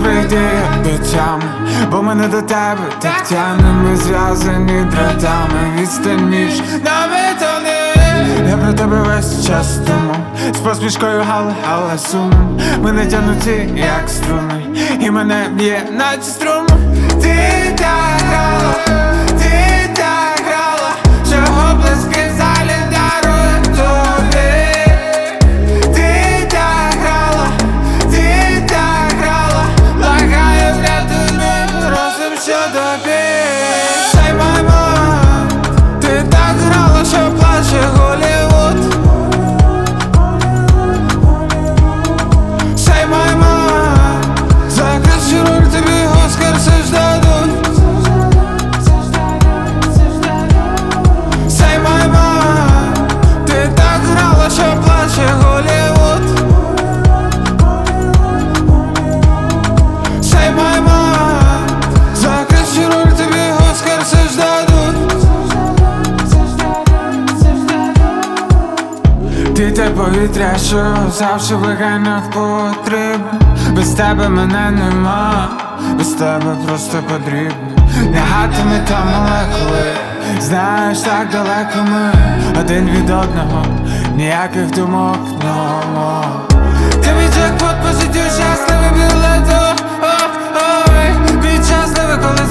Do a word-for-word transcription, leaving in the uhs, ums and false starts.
прийти як до тями, бо мене до тебе так тягне. Ми зв'язані дротами, відстань між нами то не. Я про тебе весь час думав, з посмішкою гале, але сумом. Ми не тянуті як струни, і мене б'є наче струмом. Ти так грала, ти так грала, що облиски в залі дарують тобі. Ти так грала, ти так грала, благаю, врятуй мене, просим, що тобі. Say my mind, ти так грала, що плаче Голлівуд. Say my mind, за кращу роль тобі Оскар все ж дадуть. Say my mind, ти так грала, що плаче Голлівуд. Say my mind, за кращу роль тобі Оскар все ж дадуть. Ти те повітря, що завжди в легенях потрібно. Без тебе мене нема, без тебе просто потрібно. Не гатиме та молекули, знаєш, так далеко ми один від одного, ніяких думок, но тобі джекпот по життю, щасливий білет, ой, ой. Він щасливий, коли